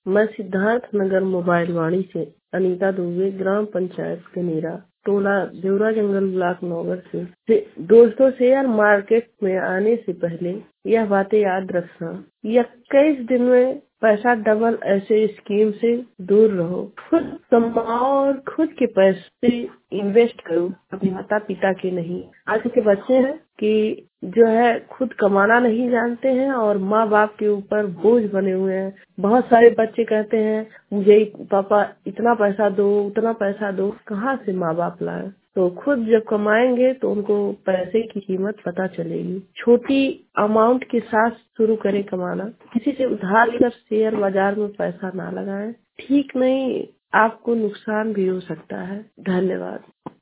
मैं सिद्धार्थ नगर मोबाइल वाणी से अनीता दुबे, ग्राम पंचायत कनेरा, टोला देवरा जंगल, ब्लॉक नौगढ़ से दोस्तों, शेयर मार्केट में आने से पहले यह बातें याद रखना। 21 दिन में पैसा डबल, ऐसे स्कीम से दूर रहो। खुद कमाओ और खुद के पैसे इन्वेस्ट करो, अपने माता पिता के नहीं। आज के बच्चे हैं कि जो है खुद कमाना नहीं जानते हैं और माँ बाप के ऊपर बोझ बने हुए हैं। बहुत सारे बच्चे कहते हैं मुझे पापा इतना पैसा दो, उतना पैसा दो। कहाँ से माँ बाप लाए? तो खुद जब कमाएंगे तो उनको पैसे की कीमत पता चलेगी। छोटी अमाउंट के साथ शुरू करें कमाना। किसी से उधार लेकर शेयर बाजार में पैसा ना लगाएं, ठीक नहीं, आपको नुकसान भी हो सकता है। धन्यवाद।